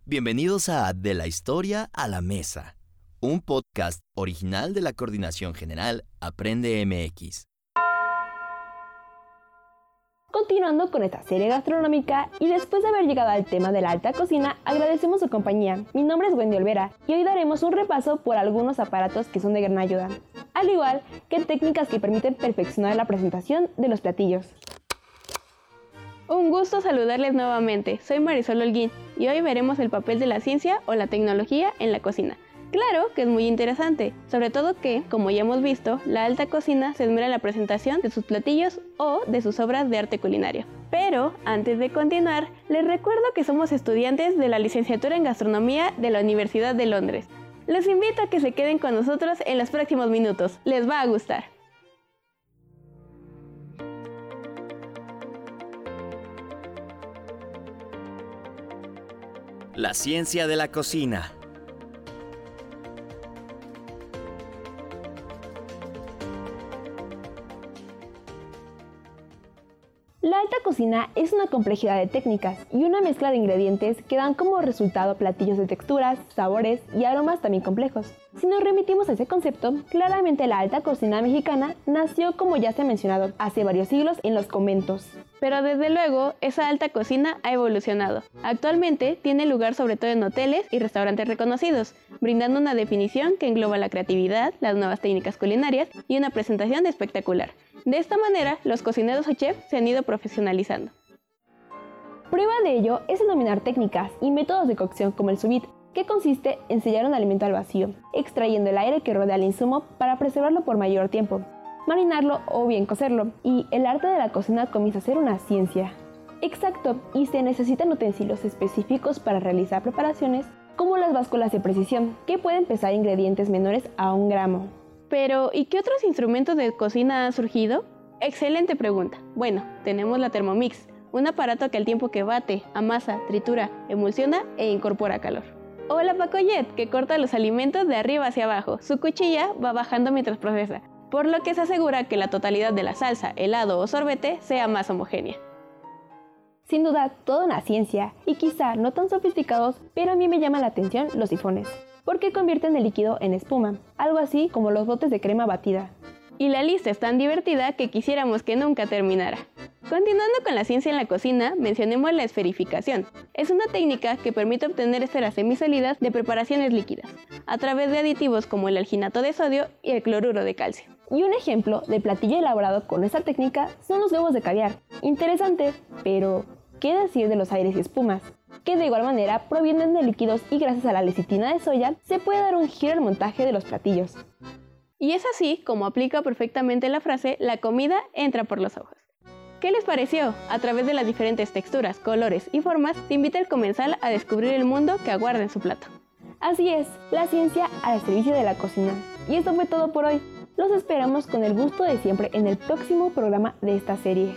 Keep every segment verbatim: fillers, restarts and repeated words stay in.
Bienvenidos a De la Historia a la Mesa, un podcast original de la Coordinación General Aprende M X. Continuando con esta serie gastronómica y después de haber llegado al tema de la alta cocina, agradecemos su compañía. Mi nombre es Wendy Olvera y hoy daremos un repaso por algunos aparatos que son de gran ayuda, al igual que técnicas que permiten perfeccionar la presentación de los platillos. Un gusto saludarles nuevamente, soy Marisol Holguín y hoy veremos el papel de la ciencia o la tecnología en la cocina. Claro que es muy interesante, sobre todo que, como ya hemos visto, la alta cocina se esmera en la presentación de sus platillos o de sus obras de arte culinario. Pero, antes de continuar, les recuerdo que somos estudiantes de la licenciatura en Gastronomía de la Universidad de Londres. Los invito a que se queden con nosotros en los próximos minutos, les va a gustar. La ciencia de la cocina. La alta cocina es una complejidad de técnicas y una mezcla de ingredientes que dan como resultado platillos de texturas, sabores y aromas también complejos. Si nos remitimos a ese concepto, claramente la alta cocina mexicana nació, como ya se ha mencionado, hace varios siglos en los conventos. Pero desde luego, esa alta cocina ha evolucionado. Actualmente tiene lugar sobre todo en hoteles y restaurantes reconocidos, brindando una definición que engloba la creatividad, las nuevas técnicas culinarias y una presentación espectacular. De esta manera, los cocineros o chefs se han ido profesionalizando. Prueba de ello es el dominar técnicas y métodos de cocción como el sous vide, que consiste en sellar un alimento al vacío, extrayendo el aire que rodea el insumo para preservarlo por mayor tiempo, marinarlo o bien cocerlo, y el arte de la cocina comienza a ser una ciencia. Exacto, y se necesitan utensilios específicos para realizar preparaciones como las básculas de precisión, que pueden pesar ingredientes menores a un gramo. Pero, ¿y qué otros instrumentos de cocina han surgido? Excelente pregunta. Bueno, tenemos la Thermomix, un aparato que al tiempo que bate, amasa, tritura, emulsiona e incorpora calor. O la Pacojet, que corta los alimentos de arriba hacia abajo. Su cuchilla va bajando mientras procesa, por lo que se asegura que la totalidad de la salsa, helado o sorbete sea más homogénea. Sin duda, toda una ciencia, y quizá no tan sofisticados, pero a mí me llama la atención los sifones, porque convierten el líquido en espuma, algo así como los botes de crema batida. Y la lista es tan divertida que quisiéramos que nunca terminara. Continuando con la ciencia en la cocina, mencionemos la esferificación. Es una técnica que permite obtener esferas semisólidas de preparaciones líquidas, a través de aditivos como el alginato de sodio y el cloruro de calcio. Y un ejemplo de platillo elaborado con esta técnica son los huevos de caviar. Interesante, pero ¿qué decir de los aires y espumas? Que de igual manera provienen de líquidos y gracias a la lecitina de soya se puede dar un giro al montaje de los platillos. Y es así como aplica perfectamente la frase "la comida entra por los ojos". ¿Qué les pareció? A través de las diferentes texturas, colores y formas, se invita al comensal a descubrir el mundo que aguarda en su plato. Así es, la ciencia al servicio de la cocina. Y esto fue todo por hoy. Los esperamos con el gusto de siempre en el próximo programa de esta serie.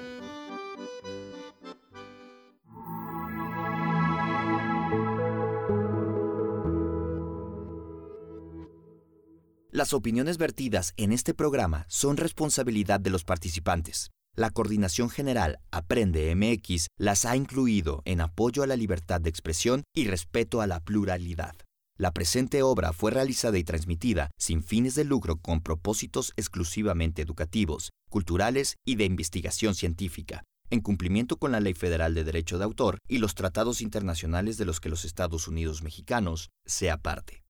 Las opiniones vertidas en este programa son responsabilidad de los participantes. La Coordinación General Aprende M X las ha incluido en apoyo a la libertad de expresión y respeto a la pluralidad. La presente obra fue realizada y transmitida sin fines de lucro con propósitos exclusivamente educativos, culturales y de investigación científica, en cumplimiento con la Ley Federal de Derecho de Autor y los tratados internacionales de los que los Estados Unidos mexicanos sea parte.